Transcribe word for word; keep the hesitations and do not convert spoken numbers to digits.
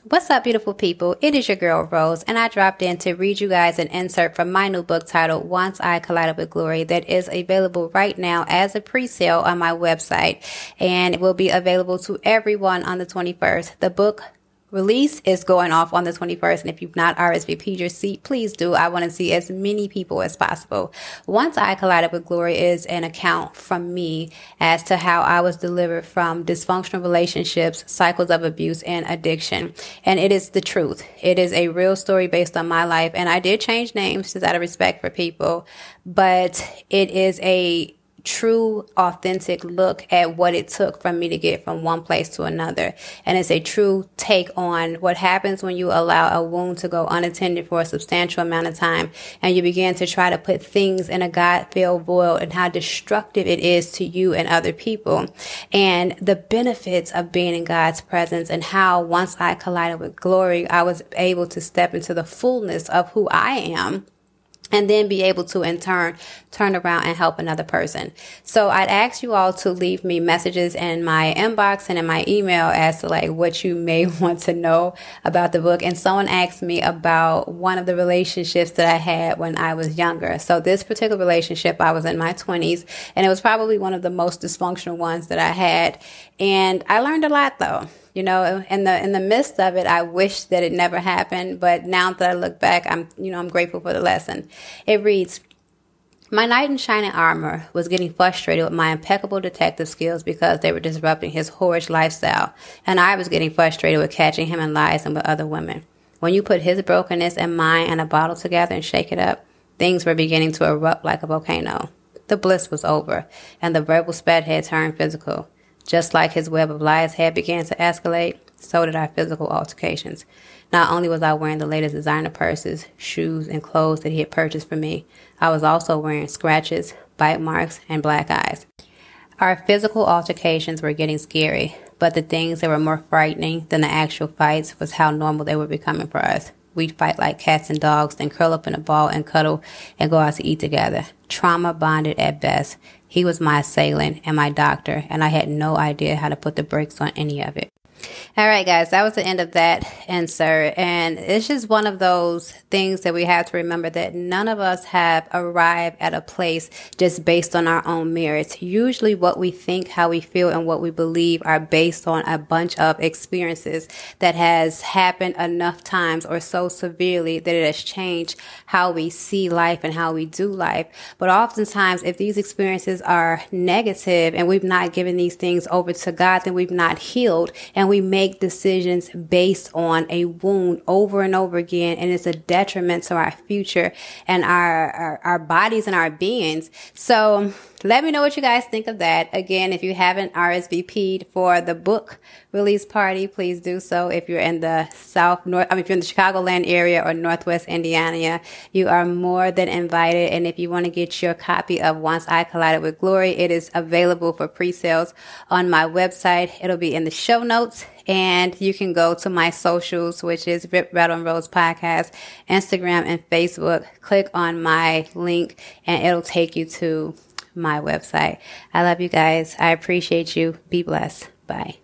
What's up, beautiful people? It is your girl, Rose, and I dropped in to read you guys an insert from my new book titled Once I Collided with Glory that is available right now as a pre-sale on my website, and it will be available to everyone on the twenty-first. The book release is going off on the twenty-first, and if you've not R S V P'd your seat, please do. I want to see as many people as possible. Once I Collided with Glory is an account from me as to how I was delivered from dysfunctional relationships, cycles of abuse, and addiction. And it is the truth. It is a real story based on my life, and I did change names just out of respect for people, but it is a true, authentic look at what it took for me to get from one place to another. And it's a true take on what happens when you allow a wound to go unattended for a substantial amount of time, and you begin to try to put things in a God-filled void, and how destructive it is to you and other people, and the benefits of being in God's presence, and how once I collided with Glory, I was able to step into the fullness of who I am, and then be able to, in turn, turn around and help another person. So I'd ask you all to leave me messages in my inbox and in my email as to like what you may want to know about the book. And someone asked me about one of the relationships that I had when I was younger. So this particular relationship, I was in my twenties, and it was probably one of the most dysfunctional ones that I had. And I learned a lot, though. You know, in the in the midst of it, I wish that it never happened. But now that I look back, I'm, you know, I'm grateful for the lesson. It reads, my knight in shining armor was getting frustrated with my impeccable detective skills because they were disrupting his whorish lifestyle. And I was getting frustrated with catching him in lies and with other women. When you put his brokenness and mine in a bottle together and shake it up, things were beginning to erupt like a volcano. The bliss was over, and the verbal spat had turned physical. Just like his web of lies had began to escalate, so did our physical altercations. Not only was I wearing the latest designer purses, shoes, and clothes that he had purchased for me, I was also wearing scratches, bite marks, and black eyes. Our physical altercations were getting scary, but the things that were more frightening than the actual fights was how normal they were becoming for us. We'd fight like cats and dogs, then curl up in a ball and cuddle and go out to eat together. Trauma bonded at best. He was my assailant and my doctor, and I had no idea how to put the brakes on any of it. All right, guys, that was the end of that insert. And it's just one of those things that we have to remember, that none of us have arrived at a place just based on our own merits. Usually what we think, how we feel, and what we believe are based on a bunch of experiences that has happened enough times or so severely that it has changed how we see life and how we do life. But oftentimes, if these experiences are negative and we've not given these things over to God, then we've not healed, and we make decisions based on a wound over and over again, and it's a detriment to our future and our, our, our bodies and our beings. So let me know what you guys think of that. Again, if you haven't R S V P'd for the book release party, please do so. If you're in the South, North, I mean, if you're in the Chicagoland area or Northwest Indiana, you are more than invited. And if you want to get your copy of Once I Collided with Glory, it is available for pre-sales on my website. It'll be in the show notes. And you can go to my socials, which is Rip, Rattle, and Rose Podcast, Instagram and Facebook. Click on my link and it'll take you to my website. I love you guys. I appreciate you. Be blessed. Bye.